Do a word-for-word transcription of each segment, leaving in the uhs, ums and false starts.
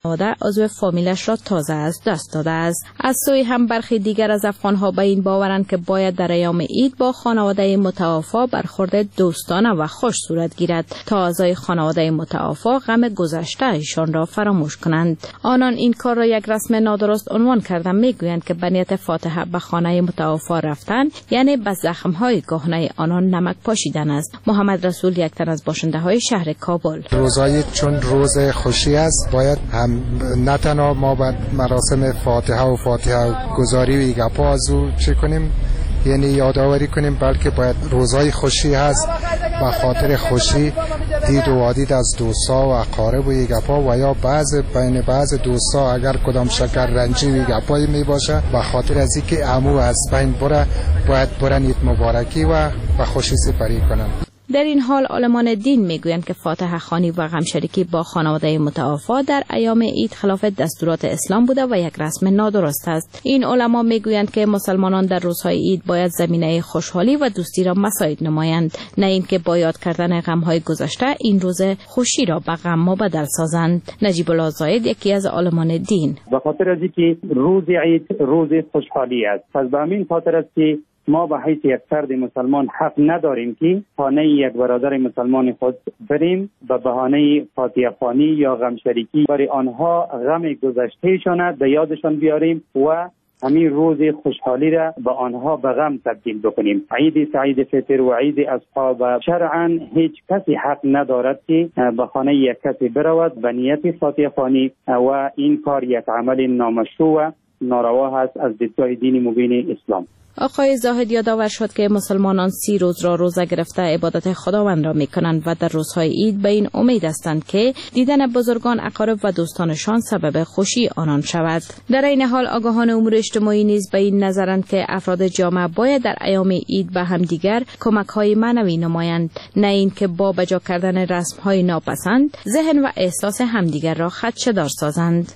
خانواده عضو فامیلش را تازه از دست داده است. از سوی هم برخی دیگر از افغان‌ها به این باورند که باید در ایام عید با خانواده متوفا برخورد دوستانه و خوش صورت گیرد تا اعضای خانواده متوفا غم گذشته ایشان را فراموش کنند. آنان این کار را یک رسم نادرست عنوان کردند. میگویند که به نیت فاتحه به خانه متوفا رفتن یعنی به زخم‌های کهنه آنان نمک پاشیدن است. محمد رسول یک تن از باشنده‌های شهر کابل: روزای چون روز خوشی است، باید هم نه تنها ما باید مراسم فاتحه و فاتحه گذاری و ایگاپا از او چه کنیم، یعنی یادآوری کنیم، بلکه باید روزای خوشی هست به خاطر خوشی دید و وادید از دوستا و اقارب و ایگاپا و یا بعض بین بعض دوستا اگر کدام شکر رنجی و ایگاپایی می باشه به خاطر از اینکه عمو از بین بره باید برن عید مبارکی و به خوشی سپری کنن. در این حال عالمان دین میگویند که فاتحه خوانی و غمشریکی با خانواده متوفا در ایام عید خلاف دستورات اسلام بوده و یک رسم نادرست است. این علما میگویند که مسلمانان در روزهای عید باید زمینه خوشحالی و دوستی را مساعد نمایند، نه اینکه با یاد کردن غم‌های گذشته این روز خوشی را به غم مبدل سازند. نجیب الله زاید یکی از عالمان دین: به خاطر از اینکه روز عید روز خوشحالی است، پس به همین خاطر است که ما به حیث یک فرد مسلمان حق نداریم که خانه یک برادر مسلمان خود بریم به بهانه فاتحه خوانی یا غم شریکی برای آنها غم گذشتهشان به یادشان بیاریم و همین روز خوشحالی را به آنها به غم تبدیل بکنیم. عید سعید فطر و عید اصحاب شرعا هیچ کسی حق ندارد که به خانه یک کسی برود به نیت فاتحه خوانی و این کار یک عمل نامشروع و ناروا است از دیدگاه دین مبین اسلام. آقای زاهد یادآور شد که مسلمانان سی روز را روزه گرفته عبادت خداوند را می کنند و در روزهای عید به این امید هستند که دیدن بزرگان، اقارب و دوستانشان سبب خوشی آنان شود. در این حال آگاهان امور اجتماعی نیز به این نظرند که افراد جامعه باید در ایام عید به همدیگر کمک‌های معنوی نمایند، نه اینکه با بجا کردن رسم‌های ناپسند ذهن و احساس همدیگر را خدشه‌دار سازند.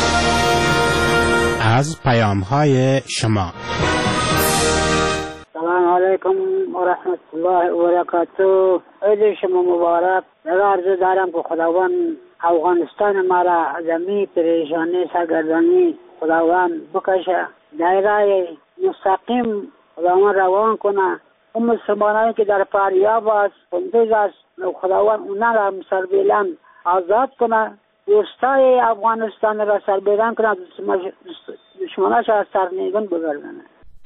از پیام‌های شما: سلام علیکم و رحمت الله و برکاته. عید شما مبارک. عرض دارم که خداوند افغانستان ما را زمین پریشانی سرگردانی خداوند بکشه، دایره مستقیم خداوند روان کنه. اون مسلمانانی که در فریاب است بندیز است خداوند اونا را سربیلند آزاد کنه، دوستای افغانستان را سربیلند کنه، دشمناش از سرنگون بگردنه.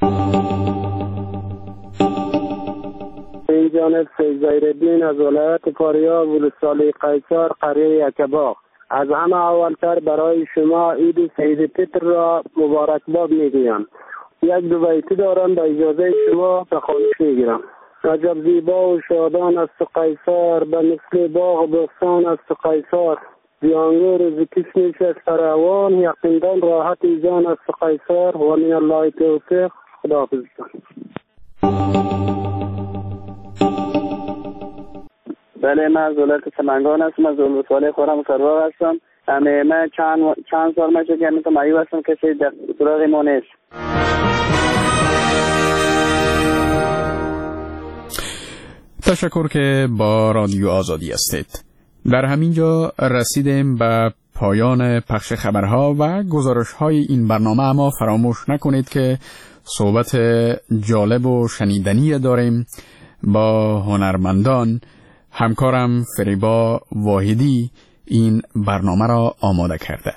این جانب فیض‌زهیرالدین از ولایت فاریاب ولسوالی قیصر قریه یکباغ. از همه اولتر برای شما عید سعید فطر را مبارکباد میگویم. یک دو بیتی دارم، به اجازه شما به خواهش میگیرم. عجب زیبا و شادان است قیصر، به مثل باغ بستان است قیصر. زیانگور ز کشمش است فراوان، یقیندان راحت جان است قیصر. و من الله توفیق. خداحافظ. بله، من از ولایت سمنگان هستم، از ولسوالی خورم سرواق هستم. همه من چند چند سال میشه که مثل مایو هستم، کسی در سراغ ما نیست. تشکر که با رادیو آزادی هستید. در همین جا رسیدیم به پایان پخش خبرها و گزارش‌های این برنامه، اما فراموش نکنید که صحبت جالب و شنیدنی داریم با هنرمندان. همکارم فریبا واحدی این برنامه را آماده کرده.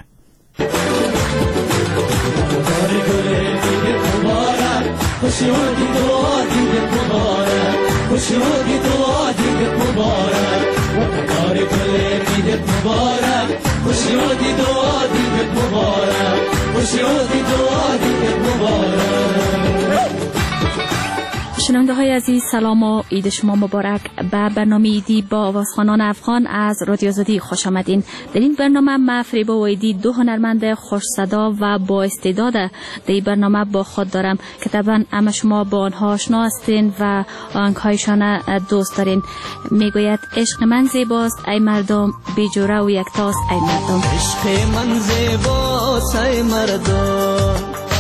شنونده های عزیز، سلام و عید شما مبارک. به برنامه عیدی با آوازخوانان افغان از رادیو آزادی خوش آمدین. در این برنامه ما فریبا واحدی دو هنرمند خوش صدا و با استعداد در این برنامه با خود دارم که طبعا همه شما با آنها آشنا هستین و آهنگهایشان دوست دارین. میگوید عشق من زیباست ای مردم، بی جوره و یکتاست ای مردم. عشق من زیباست ای مردم،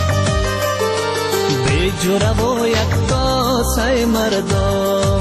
بی جوره و یکتاست ای مردم.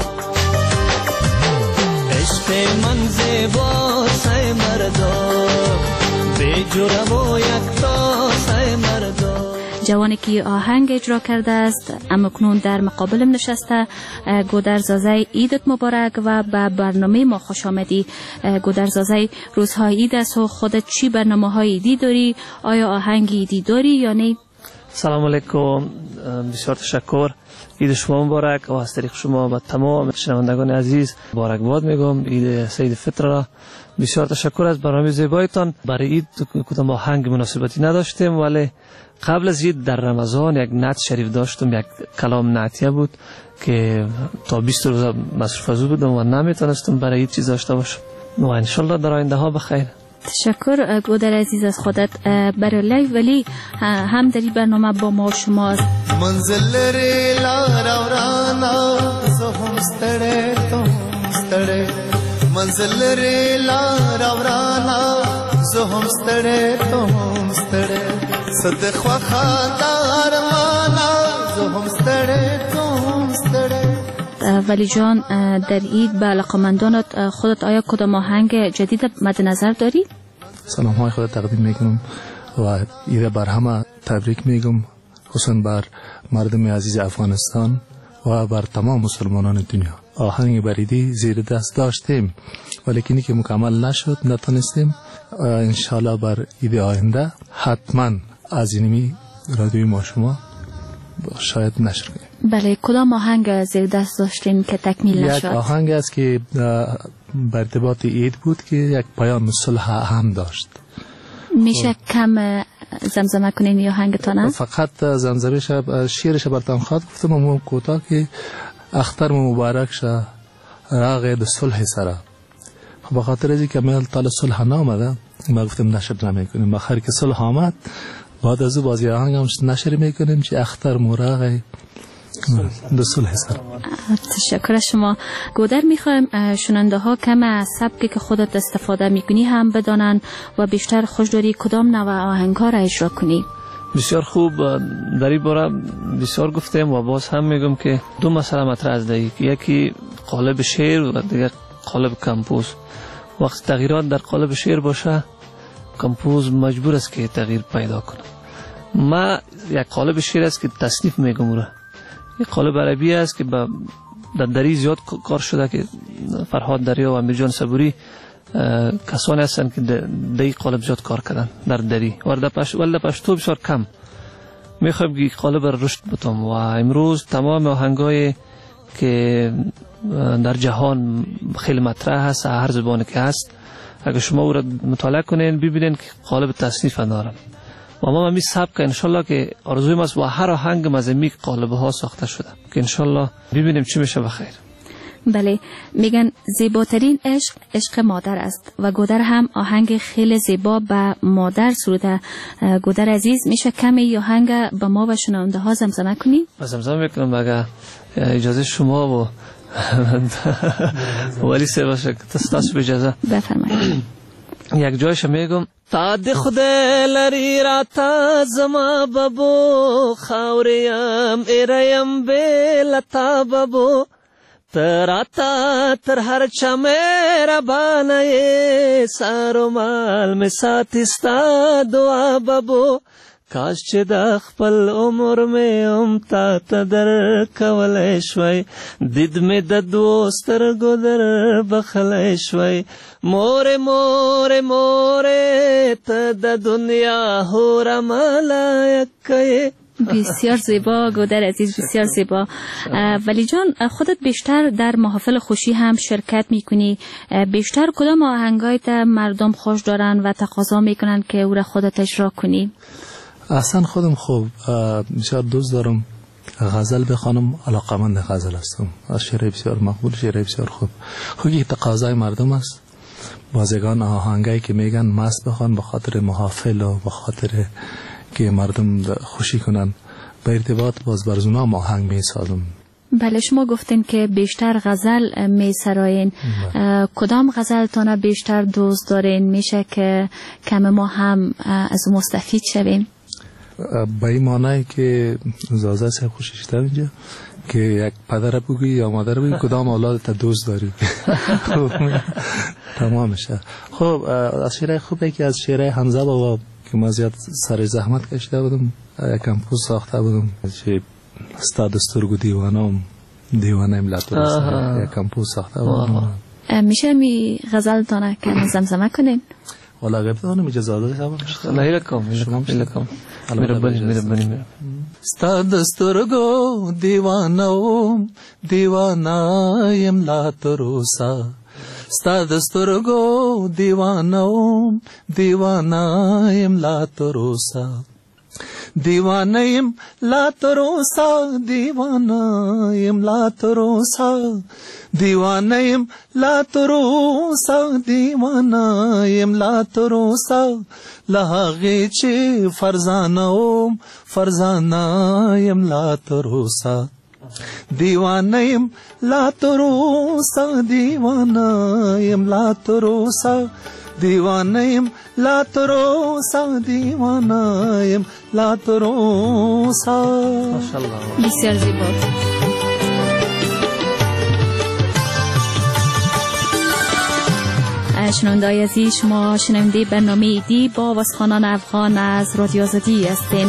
عشق من زیباست ای مردم، جرم و یک تاسه مردم. جوانی که آهنگ اجرا کرده است امکنون در مقابلم نشسته. گودرزازه عیدت مبارک و به برنامه ما خوش آمدی. گودرزازه روزهای عید است و خودت چی برنامه های عیدی داری؟ آیا آهنگ عیدی داری یا نه؟ سلام علیکم، بسیار تشکر. عید شما مبارک و از طریق شما به تمام شنوندگان عزیز مبارکباد میگم عید سید فطر را. بسیار تشکر از برنامه زیبایتان. برای عید کدام آهنگ مناسبتی نداشتیم، ولی قبل از عید در رمضان یک نعت شریف داشتم، یک کلام نعتیه بود که تا بیست روز مصروف از او بودم و نمیتونستم برای عید چیز داشته باشم و انشالله در آینده ها بخیر. تشکر گودر عزیز از خودت. برای لایو ولی هم در این برنامه با ما شماست. منزل ری لار ورانا زهم ستړې ته ستړې منزل ری لار ورانا زهم ستړې ته ستړې صد خواخا دارمانا زهم ستړې ته ستړې. ولی جان در عید به علاقمندانت خودت آیا کدام آهنگ جدید مد نظر داری؟ سلام های خودت تقدیم میکنم و عید بر همه تبریک میگم، خصوصا بر مردم عزیز افغانستان و بر تمام مسلمانان دنیا. آهنگ بریدی زیر دست داشتیم ولی کنی که مکمل نشد، نتونستیم. انشالله بر عید آینده حتما از اینمی رادیوی ما شما شاید نشر کنیم. بله، کدام آهنگ زیر دست داشتیم که تکمیل نشد؟ یک آهنگ است که بر ارتباط عید بود که یک پیام صلح هم داشت. میشه کم زمزمه کنین یا آهنگتان؟ فقط زمزمهش شیرش براتون خواهد گفتم و کوتاه که اختر مبارک شه راغ د صلح سره. خب بخاطر از اینکه من طال صلح نامده ما گفتم نشر نمیکنیم، بخاطر که صلح آمد بعد از او بازی آهنگ هم نشر میکنیم که اختر مراغ د صلح سره. تشکر شما گودر. میخوایم شنونده ها کم از سبکی که خودت استفاده میکنی هم بدانن و بیشتر خوش داری کدام نوع آهنگ ها را اجرا کنی. بسیار خوب، در این باره بسیار گفتیم و باز هم میگم که دو مسئله مطرح است، یکی قالب شعر و دیگر قالب کمپوز. وقت تغییرات در قالب شعر باشه کمپوز مجبور است که تغییر پیدا کنه. ما یک قالب شعر است که تصنیف میگم اون را، یک قالب عربی است که در دری زیاد کار شده که فرهاد دریا و امیرجان صبوری کسانی هستند که در این قالب زیاد کار کردن در دری و در پشتو بسیار کم. میخوایم که قالب را رشد بتم و امروز تمام آهنگای که در جهان خیلی مطرح هست هر زبانی که هست، اگر شما او را مطالعه کنین ببینین که قالب تصنیف دارن و ما می سبک انشالله که آرزوی ماست و هر آهنگ از این قالب ها ساخته شده که انشالله ببینیم چی میشه بخیر. بله، میگن زیباترین عشق عشق مادر است و گودر هم آهنگ خیلی زیبا به مادر سروده. گودر عزیز میشه کمی آهنگ به ما و شنونده ها زمزمه کنی؟ زمزمه میکنم اگر اجازه شما و ولی سه باشه که تستاس به اجازه بفرمایید. یک جایش میگم تا د خدای لري راته زما بابو خاوریم ایریم بلتا بابو تراتا تر هر چا مهربانه سارو مال می ساتي ستا دعا بابو کاش چې د خپل عمر مې هم تا ته در کولی شوی دید مې د دوو سترګو در بخلی شوی مورې مورې مورې ته د دنیا هوره ملایکه یې. بسیار زیبا گودر عزیز، بسیار زیبا. ولی جان خودت بیشتر در محافل خوشی هم شرکت میکنی، بیشتر کدام آهنگایت مردم خوش دارن و تقاضا میکنن که او را خودت اجرا کنی؟ اصلا خودم خوب بسیار دوست دارم غزل بخوانم، علاقمند غزل هستم، شعر بسیار مقبول، شعر بسیار خوب. خوبی تقاضای مردم است. بازگان آهنگایی که میگن مست بخوان به خاطر محافل و به خاطر که مردم خوشی کنن، به ارتباط باز برزونا آهنگ میسازم. بله، شما گفتین که بیشتر غزل میسراین، کدام غزل تانه بیشتر دوست دارین؟ میشه که کم ما هم از مستفید شویم؟ به این معنی که زازه سه خوشش در اینجا که یک پدر بگوی یا مادر بگوی کدام اولادت دوست داری. تمامشه. خب از شعرهای خوبه که از شعرهای حمزه بابا که ما زیاد سر زحمت کشیده بودم، یکم پوز ساخته بودم چه استاد سترگو دیوانم دیوانه ملت رو یکم پوز ساخته بودم. میشه می غزل تانه که زمزمه کنین؟ والا غیب دانم اجازه داده نه ایلکم ایلکم میره بانی میره بانی میره استاد سترگو دیوانم دیوانه ملت روسا استاد سترگو دیوانم دیوانه ملت روسا دیوانیم لا تروسا دیوانیم لا تروسا دیوانیم لا تروسا دیوانیم لا تروسا لحقی چی فرزانم فرزانیم لا تروسا دیوانیم لا تروسا دیوانیم لا تروسا دیوانیم لا تروسا دیوانیم لا تروسا. ماشاءالله بسیار زیبا. شنونده‌های عزیز، شما شنونده برنامه ایدی با آوازخوانان افغان از رادیو آزادی هستین.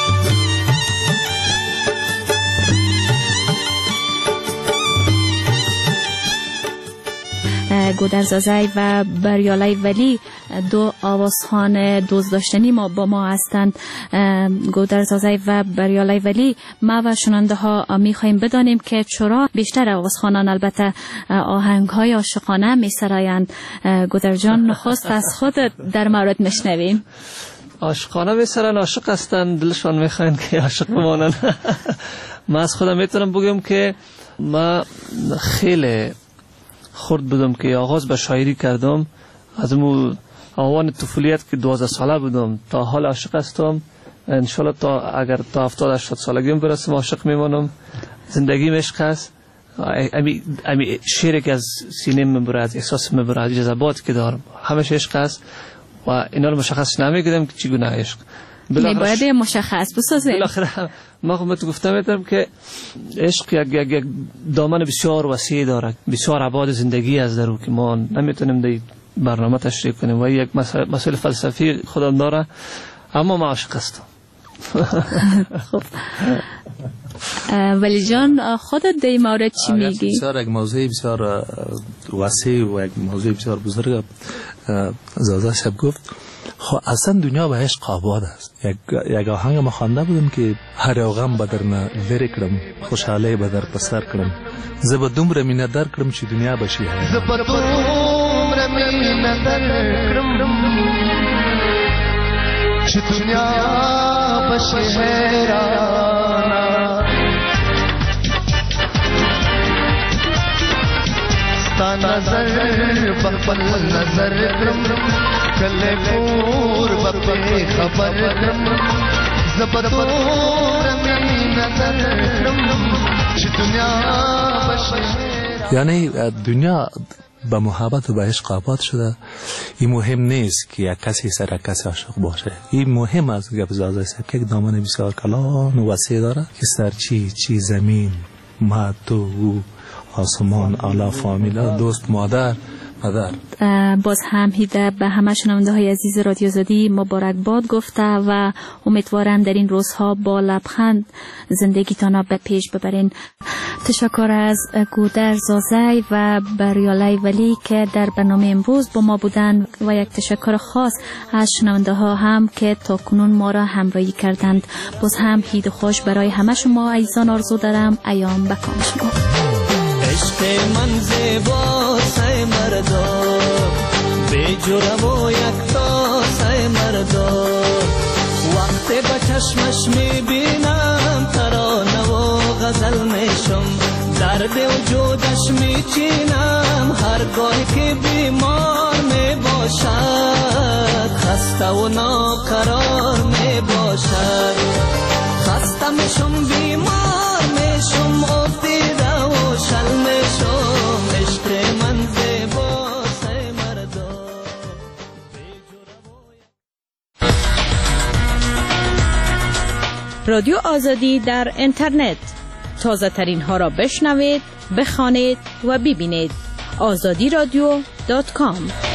گودرزازی و بریالای ولی دو آوازخوان دوست داشتنی ما با ما هستند. گودرزازی و بریالای ولی ما و شنونده ها می خواهیم بدانیم که چرا بیشتر آوازخوانان البته آهنگ های عاشقانه می سرایند. گودر جان، نخست از خود در مورد میشنویم. عاشقانه می سرن، عاشق هستند، دلشان می خواهند که عاشق بمانند. من از خودم میتونم بگم که من خیلی خورد بودم که آغاز به شاعری کردم. از اون آوان طفولیت که دوازده ساله بودم تا حال عاشق هستم. انشالله تا اگر تا هفتاد هشتاد سالگیم برسم عاشق میمانم. زندگیم عشق است. امی امی شعری که از سینه میبره، از احساس میبره، از جذباتی که دارم همش عشق است و اینا رو مشخص نمیگیرم که چگونه عشق. باید مشخص بسازیم. بالاخره ما خودم تو گفتم میتونم که عشق یک یک یک دامن بسیار وسیع داره، بسیار ابعاد زندگی از درو که ما نمیتونیم در برنامه تشریح کنیم و یک مسئله فلسفی خودم داره، اما ما عاشق هستم. خب ولی جان، خودت در این مورد چی میگی؟ بسیار یک موضوع بسیار وسیع و یک موضوع بسیار بزرگ زازا شب گفت. خب اصلا دنیا به عشق آباد است. یک یک آهنگ ما خوانده بودم که هر غم بدر نه لری کړم، خوشحالی بدر پسر کړم، زب دومره مینه در کړم چې دنیا بشي زب دومره مینه در کړم چې دنیا بشي حیرانه ستا نظر په نظر کړم کله پور بپې خبر کړم زبدور مینه در کړم چې دنیا بشي. یعنی دنیا به محبت و به عشق آباد شده. این مهم نیست که یک کسی سر کسی عاشق باشه. این مهم است که بزازه است که یک دامن بسیار کلان و وسیع داره که سر چی چی زمین، ما تو او آسمان، اعلی فامیلا، دوست، مادر مادر. باز هم هیده به همه شنونده های عزیز رادیو آزادی مبارکباد گفته و امیدوارم در این روزها با لبخند زندگیتان به پیش ببرین. تشکر از گودرزازی و بریالای ولی که در برنامه امروز با ما بودند و یک تشکر خاص از شنونده ها هم که تا کنون ما را همراهی کردند. باز هم عید خوش برای همه شما عزیزان آرزو دارم. ایام بکام شما. عشق من زیبا سای مردا بی جرم و یکتا سای مردا وقتی با چشمش میبینم ترانه و غزل میشم درد وجودش میچینم هرگاه که بیمار میباشد خسته و ناقرار میباشد خسته میشم بیمار میشم افتیده و شل میشم عشق من زیبا سای مردا. رادیو آزادی در اینترنت تازه ترین ها را بشنوید، بخوانید و ببینید. آزادی رادیو دات کام.